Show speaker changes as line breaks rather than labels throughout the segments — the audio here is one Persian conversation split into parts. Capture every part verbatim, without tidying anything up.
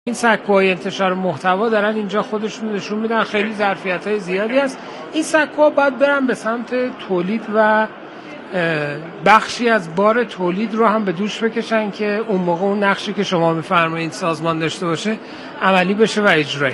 این سکوهای انتشار محتوا دارن اینجا خودشون نشون میدن خیلی ظرفیت‌های زیادی هست. این سکوها باید برن به سمت تولید و بخشی از بار تولید رو هم به دوش بکشن که اون موقع اون نقشی که شما می‌فرمایید سازمان داشته باشه عملی بشه و اجرایی.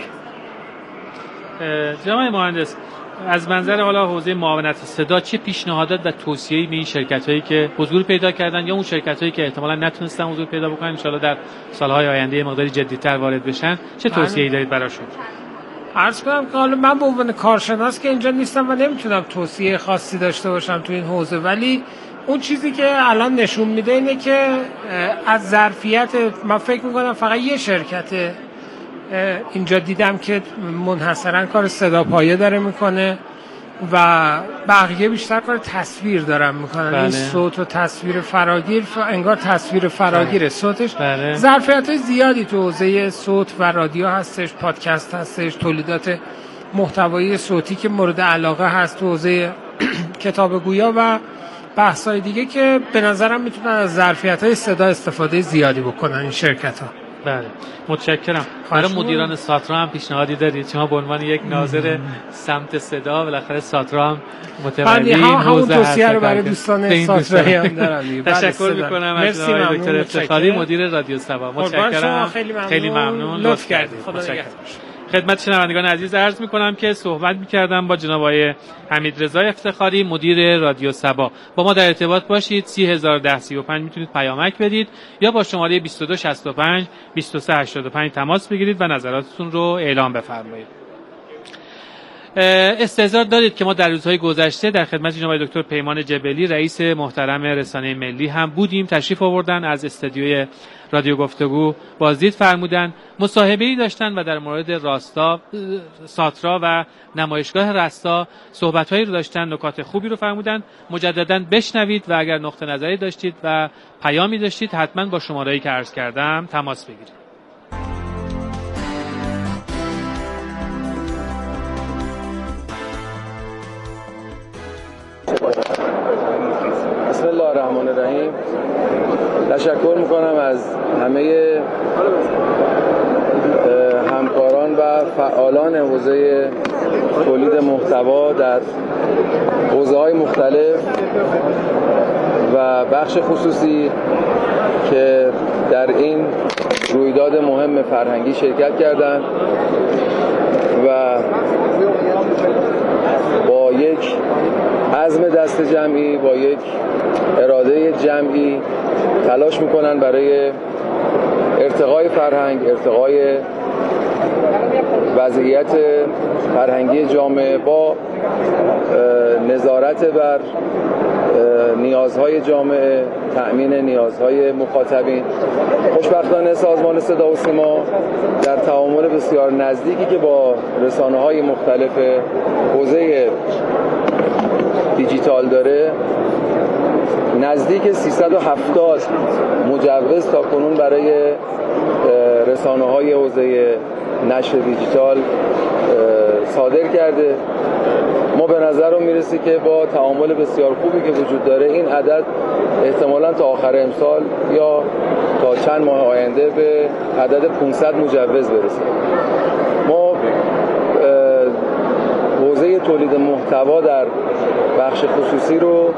جناب مهندس، از منظر حالا حوزه معاونت صدا چه پیشنهادات و توصیه‌ای به این شرکت‌هایی که حضور پیدا کردن یا اون شرکت‌هایی که احتمالاً نتونستن حضور پیدا بکنن ان شاءالله در سال‌های آینده مقداری جدی‌تر وارد بشن، چه توصیه‌ای دارید براشون؟
عرض کنم که حالا من به عنوان کارشناس که اینجا نیستم و نمیتونم توصیه خاصی داشته باشم تو این حوزه، ولی اون چیزی که الان نشون میده اینه که از ظرفیت من فکر می‌کنم فقط یه شرکت اینجا دیدم که منحصراً کار صدا پایه داره میکنه و بقیه بیشتر کار تصویر دارن میکنن. بله. این صوت و تصویر فراگیر انگار تصویر فراگیره. بله. صوتش بله. ظرفیت‌های زیادی تو حوزه صوت و رادیو هستش، پادکست هستش، تولیدات محتوایی صوتی که مورد علاقه هست تو حوزه کتابگویا و بحث‌های دیگه که به نظرم میتونن از ظرفیت‌های صدا استفاده زیادی بکنن این شرکت‌ها.
بله متشکرم. برای مدیران ساترا هم پیشنهادی دارید؟ شما به عنوان یک ناظر سمت صدا بالاخره ساترا هم متولی این حوزه هست. توصیه
رو برای دوستان ساترایی هم دارم.
تشکر می‌کنم از جناب دکتر افتخاری مدیر رادیو سبا. متشکرم. خیلی ممنون. لطف کردید. متشکرم. خدمت شنوندگان عزیز عرض می‌کنم که صحبت می‌کردم با جناب آقای حمیدرضا افتخاری مدیر رادیو سبا. با ما در ارتباط باشید. سی هزار و ده سی و پنج میتونید پیامک بدید یا با شماره بیست و دو شصت و پنج بیست و سه هشتاد و پنج تماس بگیرید و نظراتتون رو اعلام بفرمایید. استحضار دارید که ما در روزهای گذشته در خدمت جناب دکتر پیمان جبلی رئیس محترم رسانه ملی هم بودیم. تشریف آوردن از استودیوی رادیو گفتگو بازدید فرمودن، مصاحبه‌ای داشتن و در مورد راستا ساترا و نمایشگاه راستا صحبت‌هایی رو داشتن، نکات خوبی رو فرمودن. مجدداً بشنوید و اگر نقطه نظری داشتید و پیامی داشتید حتما با شماره‌ای که عرض کردم تماس بگیرید.
بسم الله الرحمن الرحیم. تشکر میکنم از همه همکاران و فعالان حوزه تولید محتوا در حوزه‌های مختلف و بخش خصوصی که در این رویداد مهم فرهنگی شرکت کردند و با یک عزم دست جمعی، با یک اراده جمعی تلاش میکنن برای ارتقای فرهنگ، ارتقای وضعیت فرهنگی جامعه با نظارت بر نیازهای جامعه، تأمین نیازهای مخاطبین. خوشبختانه سازمان صدا و سیما در تعامل بسیار نزدیکی که با رسانه‌های مختلف حوزه دیجیتال داره، نزدیک سیصد و هفتاد مجوز تا کنون برای رسانه‌های حوزه نشر دیجیتال صادر کرده. ما به نظر رو میرسه که با تعامل بسیار خوبی که وجود داره این عدد احتمالاً تا آخر امسال یا تا چند ماه آینده به عدد پانصد مجوز برسه. ما حوزه تولید محتوا در بخش خصوصی رو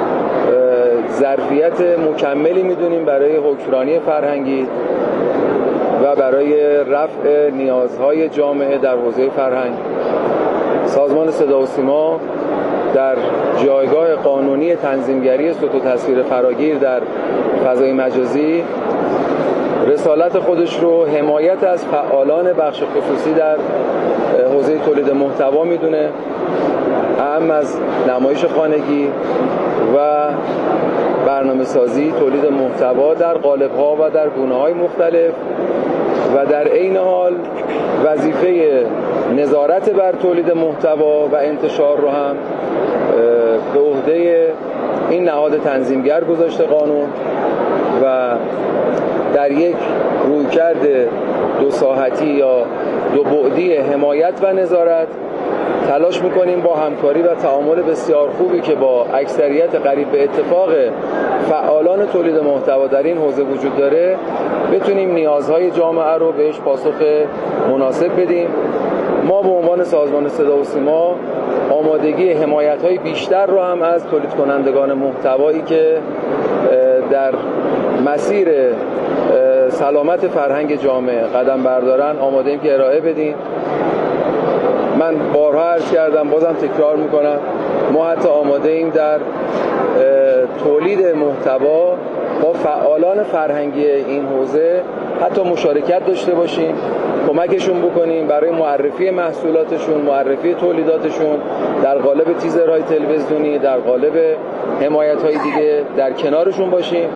ظرفیت مکملی میدونیم برای حکمرانی فرهنگی و برای رفع نیازهای جامعه در حوزه فرهنگ. سازمان صدا و سیما در جایگاه قانونی تنظیمگری صوت و تصویر فراگیر در فضای مجازی رسالت خودش رو حمایت از فعالان بخش خصوصی در حوزه تولید محتوا میدونه، اهم از نمایش خانگی و برنامه سازی، تولید محتوا در قالب‌ها و در گونه‌های مختلف و در عین حال وظیفه نظارت بر تولید محتوا و انتشار رو هم به عهده این نهاد تنظیمگر گذاشته قانون و در یک رویکرد دو ساحتی یا دو بعدی حمایت و نظارت تلاش میکنیم با همکاری و تعامل بسیار خوبی که با اکثریت قریب به اتفاق فعالان تولید محتوا در این حوزه وجود داره بتونیم نیازهای جامعه رو بهش پاسخ مناسب بدیم. ما به عنوان سازمان صدا و سیما آمادگی حمایت‌های بیشتر رو هم از تولید کنندگان محتوایی که در مسیر سلامت فرهنگ جامعه قدم بردارن آماده ایم که ارائه بدیم. من بارها عرض کردم، بازم تکرار میکنم، ما حتی آماده ایم در تولید محتوا با فعالان فرهنگی این حوزه حتی مشارکت داشته باشیم، کمکشون بکنیم برای معرفی محصولاتشون، معرفی تولیداتشون در قالب تیزرهای تلویزیونی، در قالب حمایت‌های دیگه در کنارشون باشیم.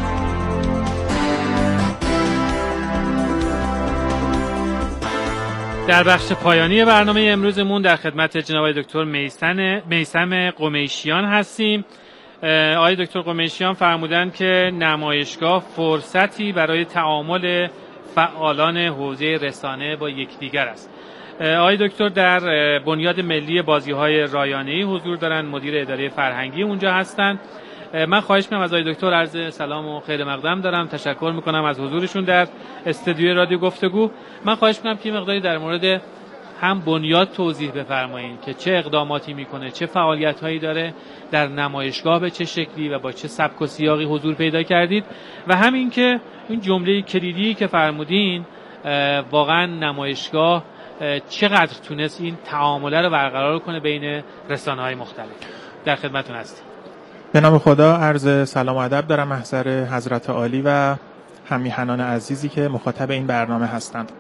در بخش پایانی برنامه امروزمون در خدمت جناب دکتر میثم قمیشیان هستیم. آقای دکتر قمیشیان فرمودن که نمایشگاه فرصتی برای تعامل فعالان حوزه رسانه با یکدیگر است. آقای دکتر در بنیاد ملی بازی‌های رایانه‌ای حضور دارن، مدیر اداره فرهنگی اونجا هستن. من خواهش می‌کنم از آقای دکتر عرض سلام و خیر مقدم دارم، تشکر می‌کنم از حضورشون در استودیوی رادیو گفتگو. من خواهش می‌کنم که مقداری در مورد هم بنیاد توضیح بفرمایید که چه اقداماتی میکنه، چه فعالیت‌هایی داره، در نمایشگاه به چه شکلی و با چه سبک و سیاقی حضور پیدا کردید، و همین که این جمله کلیدی که فرمودین واقعا نمایشگاه چقدر تونست این تعامله رو برقرار کنه بین رسانه‌های مختلف. در خدمتتون هستیم.
به نام خدا عرض سلام و ادب دارم محضر حضرت عالی و هم‌میهنان عزیزی که مخاطب این برنامه هستند.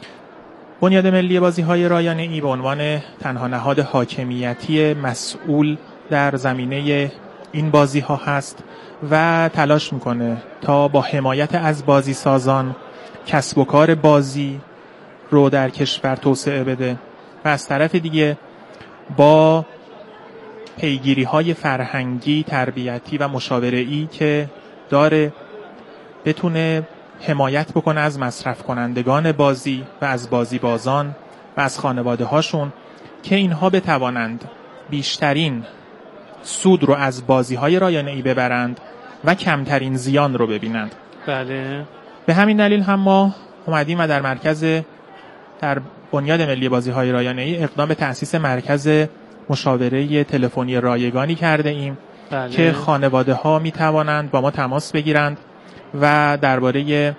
بنیاد ملی بازی‌های رایانه‌ای به عنوان تنها نهاد حاکمیتی مسئول در زمینه این بازی‌ها هست و تلاش می‌کنه تا با حمایت از بازی سازان کسب و کار بازی رو در کشور توسعه بده و از طرف دیگه با پیگیری‌های فرهنگی، تربیتی و مشاوره‌ای که داره بتونه حمایت بکنه از مصرف کنندگان بازی و از بازی بازان و از خانواده هاشون که اینها بتوانند بیشترین سود رو از بازی های رایانه‌ای ببرند و کمترین زیان رو ببینند.
بله.
به همین دلیل هم ما اومدیم و در مرکز در بنیاد ملی بازی های رایانه‌ای اقدام به تأسیس مرکز مشاوره تلفنی رایگانی کرده ایم. بله. که خانواده ها می توانند با ما تماس بگیرند و درباره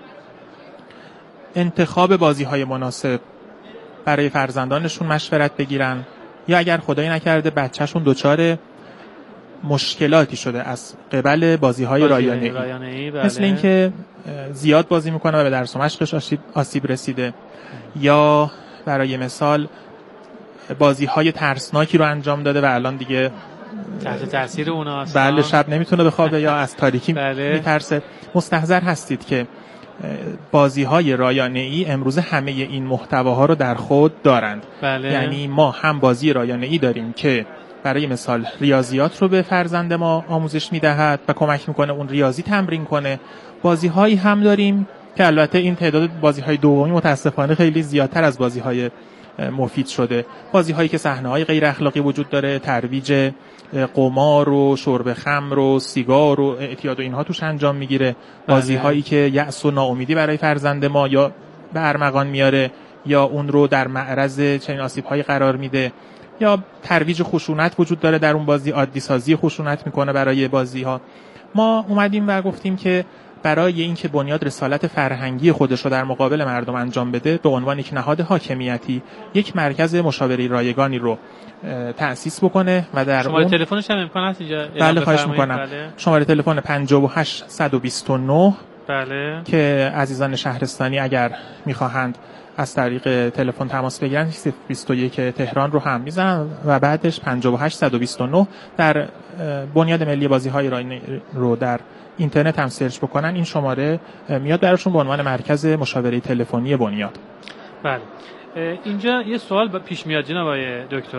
انتخاب بازی‌های مناسب برای فرزندانشون مشورت بگیرن، یا اگر خدایی نکرده بچه‌شون دچار مشکلاتی شده از قبل بازی‌های رایانه‌ای، بله. مثل اینکه زیاد بازی میکنه و به درس و مشقش آسیب, آسیب رسیده، یا برای مثال بازی‌های ترسناکی رو انجام داده و الان دیگه
تحت تاثیر اوناست.
بله، شب نمیتونه بخوابه یا از تاریکی
بله.
میترسه. مستحضر هستید که بازی‌های رایانه‌ای امروز همه این محتواها رو در خود دارند.
بله.
یعنی ما هم بازی رایانه‌ای داریم که برای مثال ریاضیات رو به فرزند ما آموزش میدهد و کمک میکنه اون ریاضی تمرین کنه. بازی‌هایی هم داریم که البته این تعداد بازی‌های دومی متاسفانه خیلی زیادتر از بازی‌های مفید شده. بازی‌هایی که صحنه‌های غیر اخلاقی وجود داره، ترویج قمار و شرب خمر و سیگار و اعتیاد و اینها توش انجام میگیره. بازی‌هایی که یأس و ناامیدی برای فرزند ما یا به ارمغان میاره یا اون رو در معرض چنین آسیب‌هایی قرار میده، یا ترویج خشونت وجود داره در اون بازی، عادی سازی خشونت میکنه برای بازی‌ها. ما اومدیم و گفتیم که برای اینکه بنیاد رسالت فرهنگی خودش رو در مقابل مردم انجام بده، به عنوان یک نهاد حاکمیتی یک مرکز مشاوره رایگانی رو تأسیس بکنه و در
شماره
اون
تلفنش هم امکان هست اینجا؟
بله، خواهش میکنم. بله. شماره تلفن پنج هشت دو نه
بله.
که عزیزان شهرستانی اگر میخواهند از طریق تلفن تماس بگیرن بیست و یک تهران رو هم میزنن و بعدش پنج هشت دو نه در بنیاد ملی بازی‌های رایانه‌ای رو در اینترنت هم سرچ بکنن، این شماره میاد براشون به عنوان مرکز مشاوره تلفنی بنیاد.
بله. اینجا یه سوال پیش میاد جناب آقای دکتر.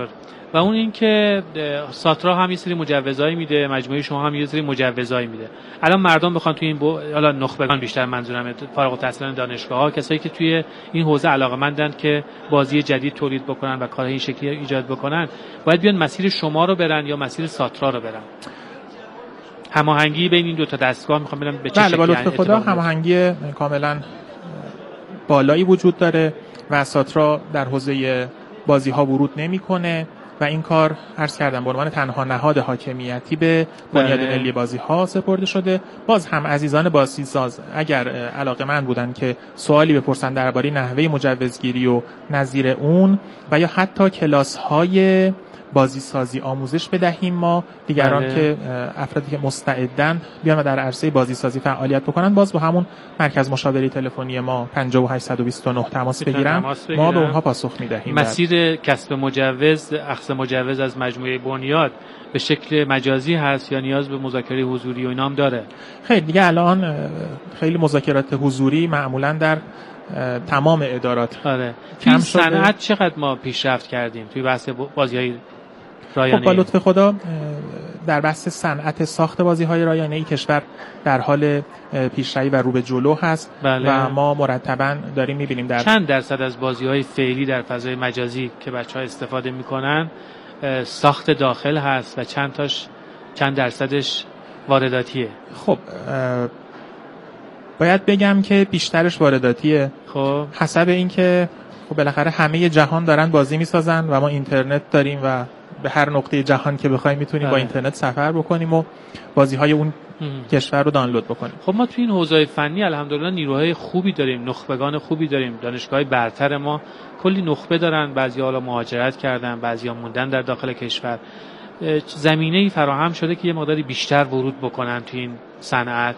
و اون این که ساترا هم یه سری مجوزایی میده، مجموعه شما هم یه سری مجوزایی میده. الان مردم بخوان توی این بو... حالا نخبگان بیشتر منظورم فارغ التحصیلان دانشگاه‌ها، کسایی که توی این حوزه علاقه‌مندن که بازی جدید تولید بکنن و کارهای این شکلی ایجاد بکنن، باید بیان مسیر شما رو برن یا مسیر ساترا رو برن؟ هماهنگی بین این دو تا دستگاه میخوام ببینم به چه
بله،
شکلی.
با لطف خدا هماهنگی کاملا بالایی وجود داره و ساترا در حوزه بازی‌ها ورود نمی‌کنه و این کار عرض کردم به عنوان تنها نهاد حاکمیتی به بنیاد ملی بازی‌ها سپرده شده. باز هم عزیزان بازیساز اگر علاقه‌مند بودن که سوالی بپرسن درباره نحوه مجوزگیری و نظیر اون و یا حتی کلاس‌های بازی سازی آموزش بدهیم ما دیگران بله. که افرادی که مستعدن بیان و در عرصه بازی سازی فعالیت بکنن، باز با همون مرکز مشاوره تلفنی ما پنجاه و هشت دویست و نه تماس بگیرن، ما به اونها پاسخ میدهیم.
مسیر کسب مجوز، اخذ مجوز از مجموعه بنیاد به شکل مجازی هست یا نیاز به مذاکره حضوری و اینا هم داره؟
خیلی دیگه الان خیلی مذاکرات حضوری معمولا در تمام ادارات.
آره. توی صنعت چقدر ما پیشرفت کردیم توی بحث بازی‌های رایانه‌ای؟
خب با لطف خدا در بحث صنعت ساخت بازی‌های رایانه‌ای کشور در حال پیشروی و رو به جلو هست. بله. و ما مرتباً داریم می‌بینیم در
چند درصد از بازی‌های فعلی در فضای مجازی که بچه‌ها استفاده می‌کنن ساخت داخل هست و چند تاش چند درصدش وارداتیه؟
خب باید بگم که بیشترش وارداتیه.
خب
حسب اینکه خب بالاخره همه جهان دارن بازی می‌سازن و ما اینترنت داریم و به هر نقطه جهان که بخوایم میتونیم با اینترنت سفر بکنیم و بازی‌های اون ام. کشور رو دانلود بکنیم.
خب ما تو این حوزه فنی الحمدلله نیروهای خوبی داریم، نخبگان خوبی داریم. دانشگاه‌های برتر ما کلی نخبه دارن، بعضی‌ها حالا مهاجرت کردن، بعضی‌ها موندن در داخل کشور. زمینه‌ای فراهم شده که یه مقداری بیشتر ورود بکنن تو این صنعت.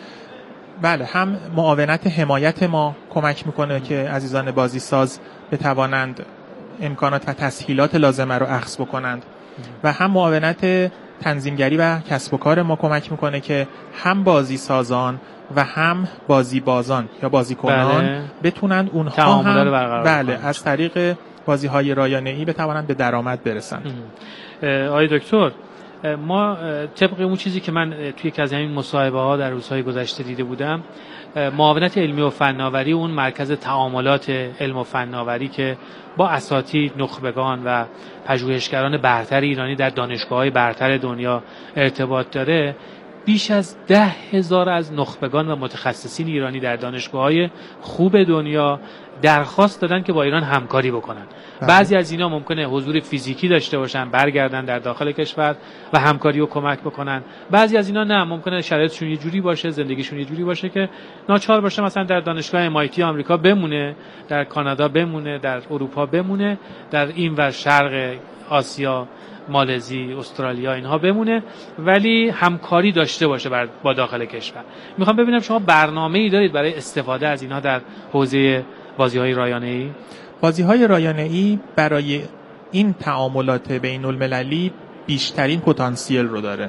بله، هم معاونت حمایت ما کمک میکنه که عزیزان بازی ساز بتوانند امکانات و تسهیلات لازمه رو اخذ بکنند و هم معاونت تنظیمگری و کسب و کار ما کمک میکنه که هم بازی سازان و هم بازی بازان یا بازی کنان بله. بتونند اونها هم بله از طریق بازی های رایانه‌ای بتوانند به درآمد برسند.
آقای دکتر، ما طبق اون چیزی که من توی یکی از همین مصاحبه ها در روزهای گذشته دیده بودم، معاونت علمی و فناوری اون مرکز تعاملات علم و فناوری که با اساتید، نخبگان و پژوهشگران برتر ایرانی در دانشگاه‌های برتر دنیا ارتباط داره، بیش از ده هزار از نخبگان و متخصصین ایرانی در دانشگاه‌های خوب دنیا درخواست دادن که با ایران همکاری بکنن. بعضی از اینا ممکنه حضور فیزیکی داشته باشن، برگردن در داخل کشور و همکاری و کمک بکنن. بعضی از اینا نه، ممکنه شرایطشون یه جوری باشه، زندگیشون یه جوری باشه که ناچار باشه مثلا در دانشگاه ام آی تی آمریکا بمونه، در کانادا بمونه، در اروپا بمونه، در این ور شرق آسیا، مالزی، استرالیا اینها بمونه، ولی همکاری داشته باشه با داخل کشور. میخوام ببینم شما برنامه‌ای دارید برای استفاده از اینها در حوزه بازی‌های رایانه‌ای؟
بازی‌های رایانه‌ای برای این تعاملات بین المللی بیشترین پتانسیل رو داره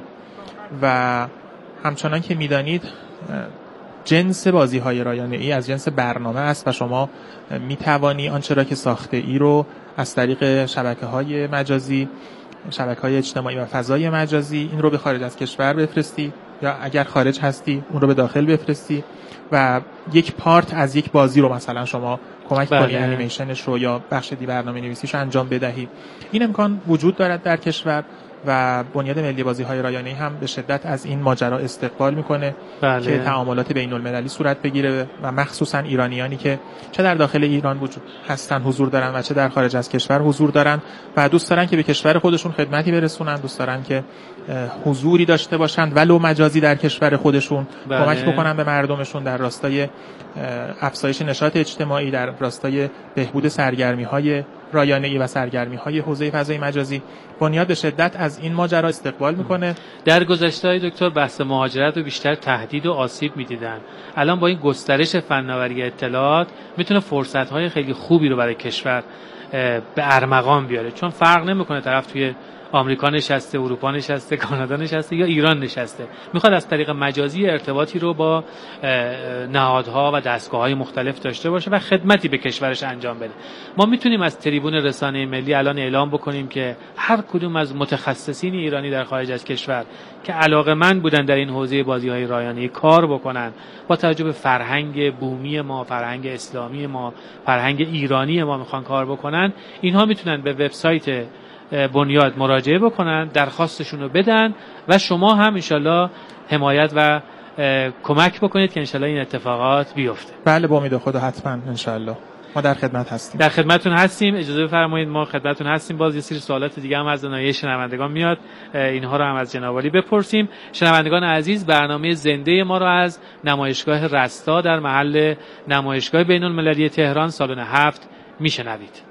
و همچنان که میدانید جنس بازی‌های رایانه‌ای از جنس برنامه است و شما میتوانی آنچه را که ساخته ای رو از طریق شبکه‌های مجازی، شبکه‌های اجتماعی و فضای مجازی این رو به خارج از کشور بفرستی یا اگر خارج هستی اون رو به داخل بفرستی و یک پارت از یک بازی رو مثلا شما کمک بله. کنی انیمیشنش رو یا بخش دی برنامه نویسیش رو انجام بدهی. این امکان وجود دارد در کشور و بنیاد ملی بازی‌های رایانه‌ای هم به شدت از این ماجرا استقبال میکنه بله. که تعاملات بین‌المللی صورت بگیره و مخصوصا ایرانیانی که چه در داخل ایران وجود هستن حضور دارن و چه در خارج از کشور حضور دارن و دوست دارن که به کشور خودشون خدمتی برسونن، دوست دارن که حضوری داشته باشند ولو مجازی در کشور خودشون بله. کمک بکنن به مردمشون در راستای افزایش نشاط اجتماعی، در راستای بهبود سرگرمی‌های رایانه‌ای و سرگرمی‌های حوزه فضای مجازی. بنیاد به شدت از این ماجرا استقبال میکنه.
در گذشته دکتر بحث مهاجرت رو بیشتر تهدید و آسیب میدیدن. الان با این گسترش فناوری اطلاعات میتونه فرصت‌های خیلی خوبی رو برای کشور به ارمغان بیاره، چون فرق نمیکنه طرف توی آمریکا نشسته، اروپا نشسته، کانادا نشسته یا ایران نشسته، میخواد از طریق مجازی ارتباطی رو با نهادها و دستگاه‌های مختلف داشته باشه و خدمتی به کشورش انجام بده. ما میتونیم از تریبون رسانه ملی الان اعلام بکنیم که هر کدوم از متخصصین ایرانی در خارج از کشور که علاقه‌مند بودن در این حوزه بازی‌های رایانه‌ای کار بکنن، با توجه به فرهنگ بومی ما، فرهنگ اسلامی ما، فرهنگ ایرانی ما میخوان کار بکنن، اینها میتونن به وبسایت بنیاد مراجعه بکنن، درخواستشون رو بدن و شما هم انشالله حمایت و کمک بکنید که انشالله این اتفاقات بیفته.
بله با امید خدا حتما انشالله ما در خدمت هستیم.
در خدمتتون هستیم. اجازه بفرمایید ما خدمتتون هستیم. باز یه سری سوالات دیگه هم از نایه شنوندگان میاد، اینها رو هم از جناب عالی بپرسیم. شنوندگان عزیز، برنامه زنده ما رو از نمایشگاه رستا در محل نمایشگاه بین‌المللی تهران سالن هفت میشنوید.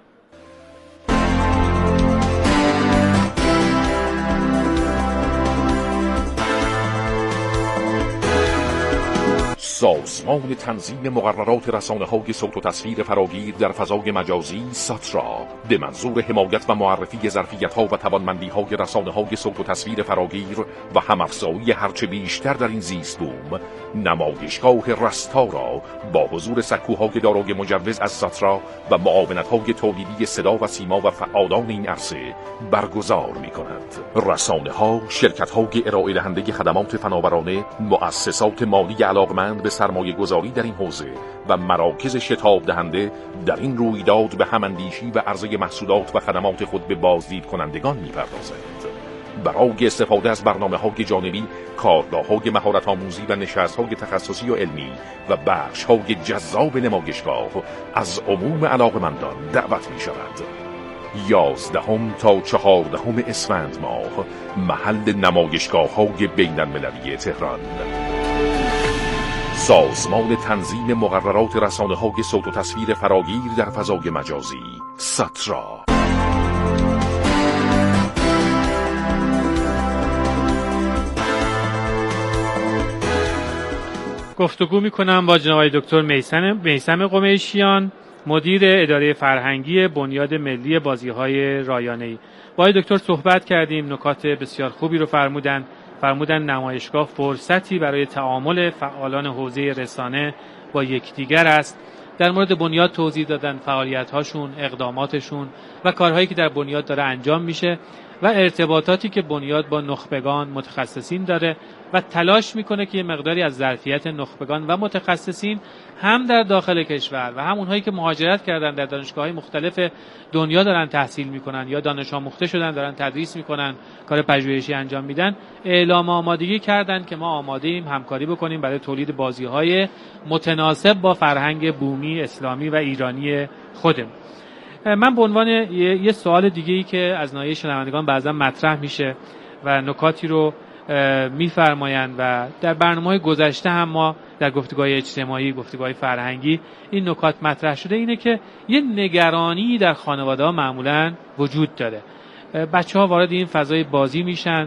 سازمان تنظیم مقررات رسانه‌های صوت و تصویر فراگیر در فضای مجازی ساترا به منظور حمایت و معرفی ظرفیت‌ها و توانمندی‌های رسانه‌های صوت و تصویر فراگیر و هم‌افزایی هرچه بیشتر در این زیست بوم، نمایشگاه رستا را با حضور سکوهای دارای مجوز از ساترا و معاونت‌های تولیدی صدا و سیما و فعالان این عرصه برگزار می‌کند. رسانه‌ها، شرکت‌های ارائه دهنده خدمات فناورانه، مؤسسات مالی علاقمند به سرمایه گذاری در این حوزه و مراکز شتاب دهنده در این رویداد به هماندیشی و عرضه محصولات و خدمات خود به بازدید کنندگان می‌پردازند. برای استفاده از برنامه‌های جانبی، کارگاه‌های مهارت‌آموزی و نشست‌های تخصصی و علمی و بخش‌های جذاب نمایشگاه از عموم علاقمندان دعوت می‌شود. یازدهم تا چهاردهم اسفند ماه، محل نمایشگاه‌های بین‌المللی تهران. سازمان تنظیم مقررات رسانه‌های صوت و تصویر فراگیر در فضای مجازی ساترا.
گفتگو می‌کنم با جناب دکتر میثم میثم قمیشیان، مدیر اداره فرهنگی بنیاد ملی بازی‌های رایانه‌ای. با دکتر صحبت کردیم، نکات بسیار خوبی رو فرمودن. فرمودن نمایشگاه فرصتی برای تعامل فعالان حوزه رسانه با یکدیگر است. در مورد بنیاد توضیح دادن فعالیت‌هاشون، اقداماتشون و کارهایی که در بنیاد داره انجام میشه و ارتباطاتی که بنیاد با نخبگان، متخصصین داره و تلاش میکنه که یه مقداری از ظرفیت نخبگان و متخصصین هم در داخل کشور و هم اونهایی که مهاجرت کردن در دانشگاه‌های مختلف دنیا دارن تحصیل میکنن یا دانش آموخته شدن دارن تدریس میکنن، کار پژوهشی انجام میدن، اعلام آمادگی کردن که ما آماده ایم همکاری بکنیم برای تولید بازی‌های متناسب با فرهنگ بومی، اسلامی و ایرانی خودمون. من به عنوان یه سوال دیگه‌ای که از ناحیه شنوندگان بعضا مطرح میشه و نکاتی رو میفرمایند و در برنامه‌های گذشته هم ما در گفتگوهای اجتماعی، گفتگوهای فرهنگی این نکات مطرح شده، اینه که یه نگرانی در خانواده‌ها معمولاً وجود داره. بچه‌ها وارد این فضای بازی میشن،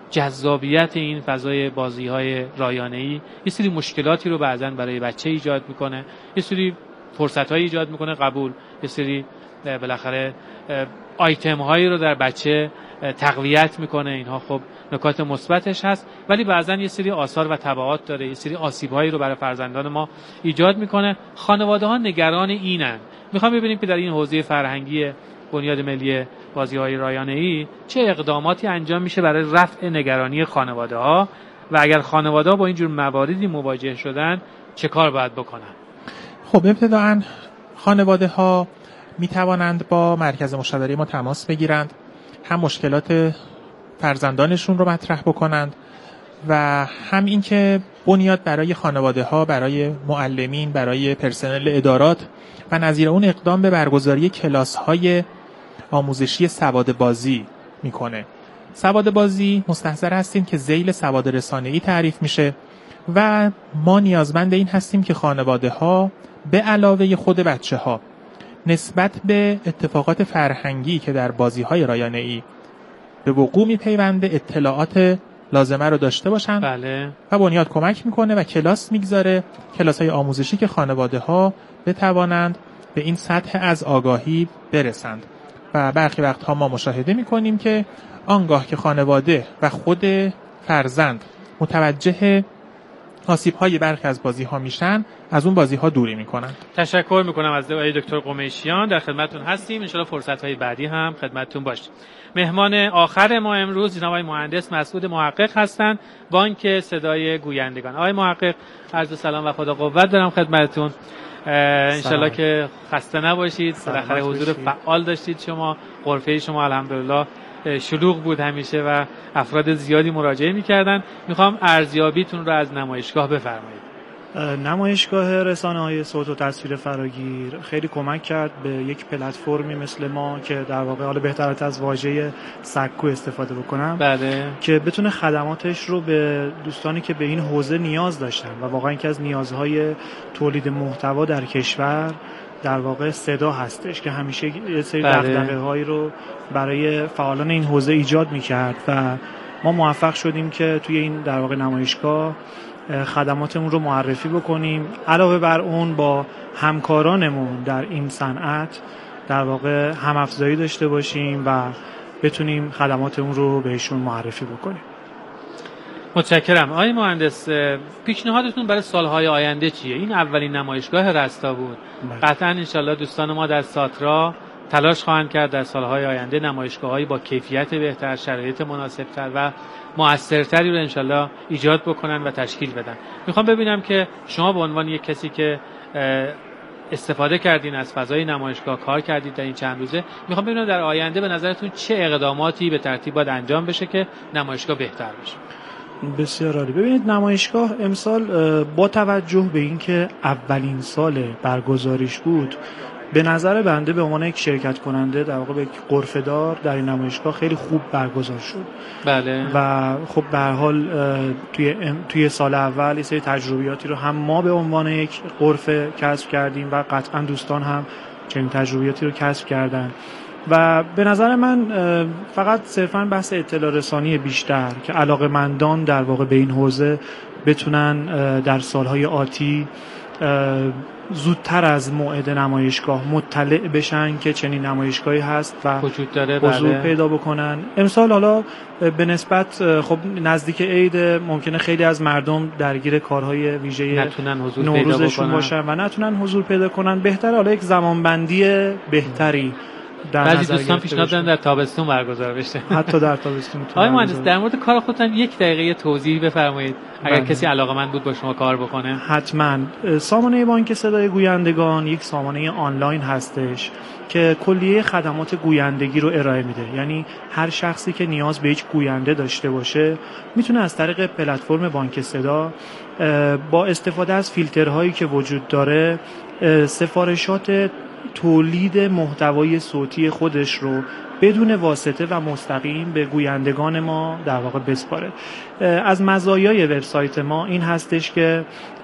جذابیت این فضای بازی‌های رایانه‌ای یه سری مشکلاتی رو بعضاً برای بچه ایجاد میکنه، یه سری فرصت‌های ایجاد میکنه قبول، یه سری بالاخره آیتم هایی رو در بچه تقویت میکنه. اینها خب نکات مثبتش هست، ولی بعضا یه سری آثار و تبعات داره، یه سری آسیب هایی رو برای فرزندان ما ایجاد میکنه. خانواده ها نگران اینن. میخوام ببینیم که در این حوزه فرهنگی بنیاد ملی بازی های رایانه ای چه اقداماتی انجام میشه برای رفع نگرانی خانواده ها و اگر خانواده ها با اینجور مواردی مواجه شدن چه کار باید بکنن؟
خب ابتداً خانواده ها می توانند با مرکز مشاوره ما تماس بگیرند، هم مشکلات فرزندانشون رو مطرح بکنند و هم این که بنیاد برای خانواده ها، برای معلمین، برای پرسنل ادارات و نظیر اون اقدام به برگزاری کلاس های آموزشی سواد بازی میکنه. سواد بازی مستحضر هستیم که ذیل سواد رسانه‌ای تعریف میشه و ما نیازمند این هستیم که خانواده ها به علاوه خود بچه ها نسبت به اتفاقات فرهنگی که در بازی‌های رایانه‌ای به وقوع می‌پیونده اطلاعات لازمه رو داشته باشن.
بله.
و بنیاد کمک میکنه و کلاس میگذاره، کلاس‌های آموزشی که خانواده‌ها بتوانند به این سطح از آگاهی برسند. و برخی وقتها ما مشاهده می‌کنیم که آنگاه که خانواده و خود فرزند متوجه آسیب‌های برخی از بازی‌ها میشن، از اون بازی‌ها دوری میکنن.
تشکر میکنم از آقای دکتر قمیشیان. در خدمتتون هستیم، ان شاءالله فرصت‌های بعدی هم خدمتتون باشیم. مهمان آخر ما امروز جناب آقای مهندس مسعود محقق هستند، بانک صدای گویندگان. آقای محقق، عرض سلام و خدا قوت دارم خدمتتون. ان شاءالله که خسته نباشید. بالاخره حضور فعال داشتید شما. غرفه شما الحمدلله شلوغ بود همیشه و افراد زیادی مراجعه می‌کردن. میخوام ارزیابیتون رو از نمایشگاه بفرمایید.
نمایشگاه رسانه‌های صوت و تصویر فراگیر خیلی کمک کرد به یک پلتفرمی مثل ما که در واقع حالا بهتر از واژه سکو استفاده بکنم،
بله،
که بتونه خدماتش رو به دوستانی که به این حوزه نیاز داشتن و واقعا یکی از نیازهای تولید محتوا در کشور در واقع صدا هستش که همیشه یه سری دغدغه‌هایی رو برای فعالان این حوزه ایجاد می‌کرد و ما موفق شدیم که توی این در واقع نمایشگاه خدماتمون رو معرفی بکنیم. علاوه بر اون با همکارانمون در این صنعت در واقع هم افزایی داشته باشیم و بتونیم خدماتمون رو بهشون معرفی بکنیم.
متشکرم. آقای مهندس، پیشنهادتون برای سالهای آینده چیه؟ این اولین نمایشگاه رستا بود. قطعاً انشالله دوستان ما در ساترا تلاش خواهند کرد در سالهای آینده نمایشگاه‌هایی با کیفیت بهتر، شرایط مناسب‌تر و مؤثرتری رو انشالله ایجاد بکنن و تشکیل بدن. میخوام ببینم که شما به عنوان یک کسی که استفاده کردین از فضای نمایشگاه، کار کردید در این چند روزه، میخوام ببینم در آینده به نظرتون چه اقداماتی به ترتیب باید انجام بشه که نمایشگاه بهتر بشه.
بسیار عالی. ببینید نمایشگاه امسال با توجه به اینکه اولین سال برگزاریش بود، به نظر بنده به عنوان یک شرکت کننده در واقع یک غرفه‌دار در این نمایشگاه خیلی خوب برگزار شد.
بله.
و خب به هر حال توی توی سال اول یه سری تجربیاتی رو هم ما به عنوان یک غرفه کسب کردیم و قطعا دوستان هم چنین تجربیاتی رو کسب کردن و به نظر من فقط صرفاً بحث اطلاع رسانی بیشتر که علاقه‌مندان در واقع به این حوزه بتونن در سالهای آتی زودتر از موعد نمایشگاه مطلع بشن که چنین نمایشگاهی هست و
وجود داره،
حضور
بله.
پیدا بکنن. امسال حالا به نسبت خب نزدیک عید ممکنه خیلی از مردم درگیر کارهای ویژه نوروزشون باشن و نتونن حضور پیدا کنن. بهتره حالا یک زمانبندی بهتری در
بعضی دوستان پیشنهاد دادن در تابستون برگزار بشه.
حتی در تابستون.
آقای مهندس، در مورد کار خودتون یک دقیقه توضیح بفرمایید اگر بله. کسی علاقه‌مند بود با شما کار بکنه.
حتما. سامانه بانک صدای گویندگان یک سامانه آنلاین هستش که کلیه خدمات گویندگی رو ارائه میده. یعنی هر شخصی که نیاز به یک گوینده داشته باشه میتونه از طریق پلتفرم بانک صدا با استفاده از فیلترهایی که وجود داره سفارشات تولید محتوای صوتی خودش رو بدون واسطه و مستقیم به گویندگان ما در واقع بسپاره. از مزایای وبسایت ما این هستش که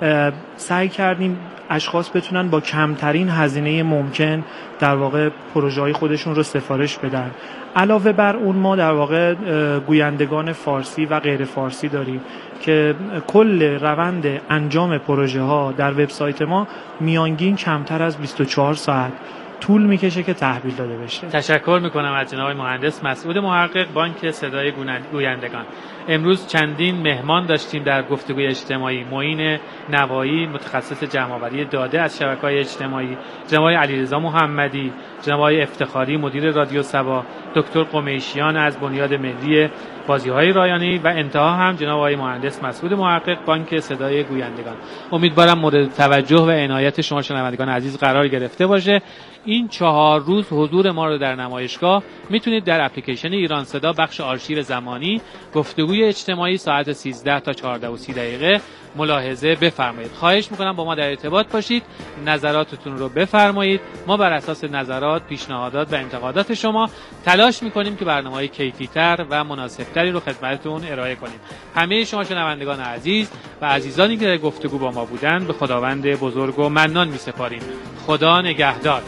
سعی کردیم اشخاص بتونن با کمترین هزینه ممکن در واقع پروژه‌های خودشون رو سفارش بدن. علاوه بر اون ما در واقع گویندگان فارسی و غیر فارسی داریم که کل روند انجام پروژه ها در وبسایت ما میانگین کمتر از بیست و چهار ساعت طول میکشه که تحویل داده بشه.
تشکر میکنم از جناب مهندس مسعود محقق، بانک صدای گویندگان. امروز چندین مهمان داشتیم در گفتگوی اجتماعی. معین نوایی، متخصص جمع‌آوری داده از شبکه‌های اجتماعی، جناب علیرضا محمدی، جناب افتخاری مدیر رادیو سبا، دکتر قمیشیان از بنیاد ملی بازی‌های رایانه‌ای و انتها هم جناب آقای مهندس مسعود محقق، بانک صدای گویندگان. امیدوارم مورد توجه و عنایت شما شنوندگان عزیز قرار گرفته باشه. این چهار روز حضور ما رو در نمایشگاه میتونید در اپلیکیشن ایران صدا بخش آرشیو زمانی گفتگوی اجتماعی ساعت سیزده تا چهارده و سی دقیقه ملاحظه بفرمایید. خواهش میکنم با ما در ارتباط باشید، نظراتتون رو بفرمایید. ما بر اساس نظرات، پیشنهادات و انتقادات شما تلاش میکنیم که برنامه‌های کیفی‌تر و مناسبتری رو خدمتتون ارائه کنیم. همه شما شنوندگان عزیز و عزیزانی که در گفتگو با ما بودن به خداوند بزرگ و منان میسپاریم. خدا نگهدار.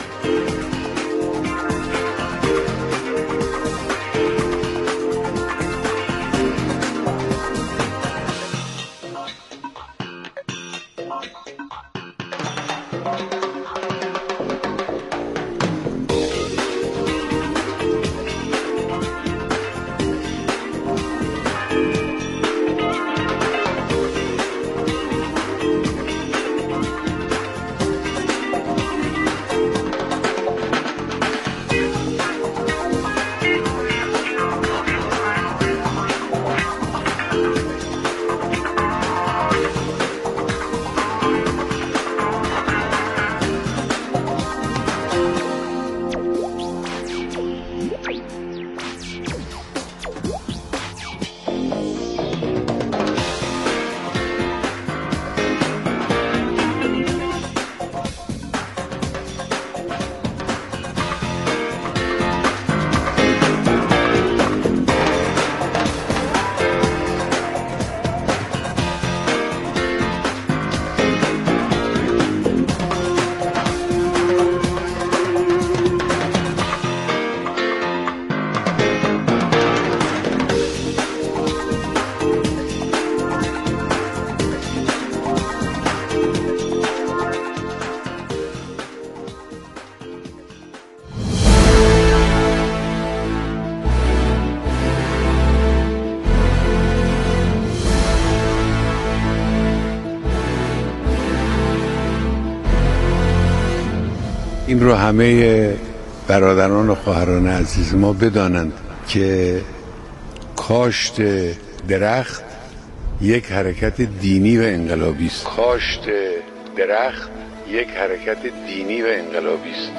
این رو همه برادران و خواهران عزیز ما بدانند که کاشت درخت یک حرکت دینی و انقلابی است. کاشت درخت یک حرکت دینی و انقلابی است.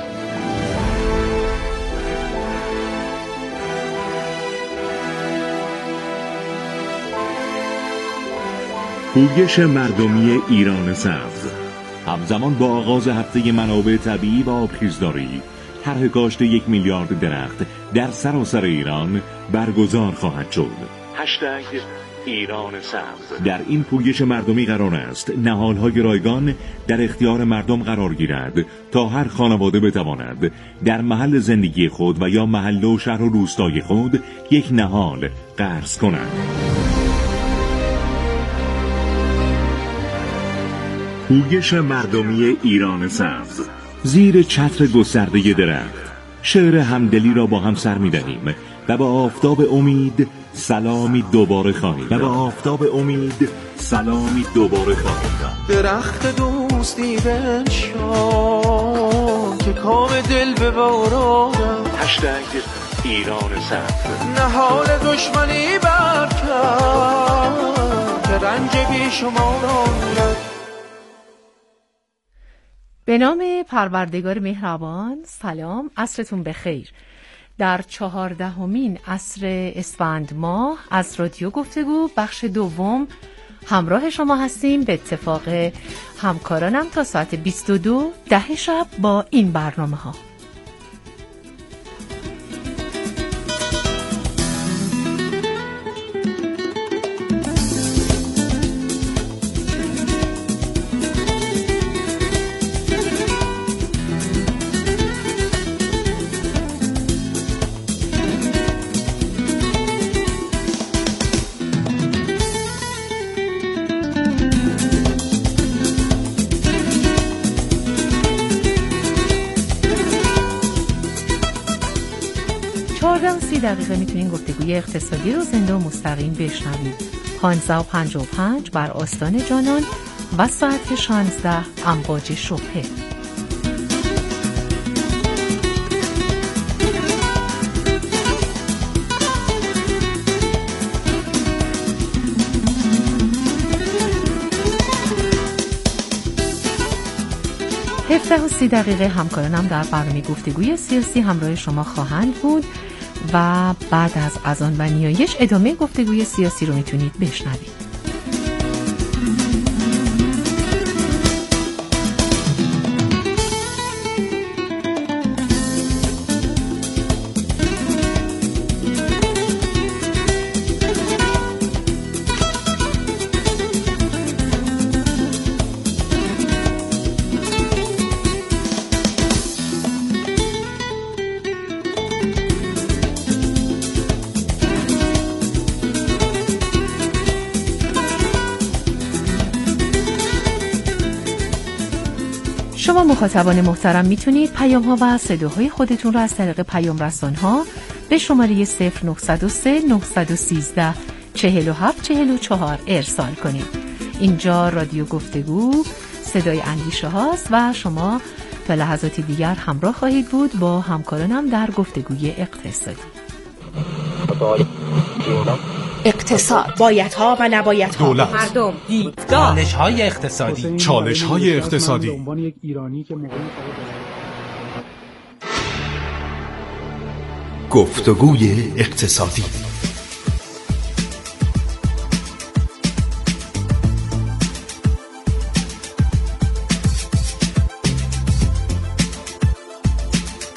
پویش مردمی ایران سبز همزمان با آغاز هفته منابع طبیعی و آبخیزداری، طرح کاشت یک میلیارد درخت در سراسر ایران برگزار خواهد شد. هشتگ ایران سبز. در این پویش مردمی قرار است نهال‌های رایگان در اختیار مردم قرار گیرد تا هر خانواده بتواند در محل زندگی خود و یا محله و شهر و روستای خود یک نهال غرس کند. پویش مردمی ایران سبز زیر چتر گسترده درخت، شعر همدلی را با هم سر می‌دهیم و با آفتاب امید سلامی دوباره خواهیم و با آفتاب امید سلامی دوباره خواهیم داد.
درخت دوستی بنشان که کام دل ببارانم.
هشتگ ایران سبز.
نهال دشمنی برکن که رنج بی شما دارد.
به نام پروردگار مهربان. سلام، عصرتون بخیر. در چهاردهمین عصر اسفند ماه از رادیو گفتگو بخش دوم همراه شما هستیم به اتفاق همکارانم تا ساعت بیست و دو ده شب با این برنامه ها. چهارده و سی دقیقه میتونین گفتگوی اقتصادی رو زنده و مستقیم بشنوید. پانزده و پنجاه و پنج بر آستان جانان و ساعت شانزده امواج شبهه. هفده و سی دقیقه همکارانم در برنامه گفتگوی سیاسی همراه شما خواهند بود و بعد از اذان و نیایش ادامه گفتگوی سیاسی رو میتونید بشنوید. شما مخاطبان محترم میتونید پیام ها و صداهای خودتون را از طریق پیام رسان ها به شماره صفر نه صفر سه نه یک سه چهل و هفت چهل و چهار ارسال کنید. اینجا رادیو گفتگو صدای اندیشه هاست و شما تا لحظات دیگر همراه خواهید بود با همکارانم در گفتگوی اقتصادی.
اقتصاد، بایدها و نبایدها،
دولت،
مردم، دیدگاه،
چالش‌های اقتصادی، چالش‌های اقتصادی.
گفتگوی اقتصادی.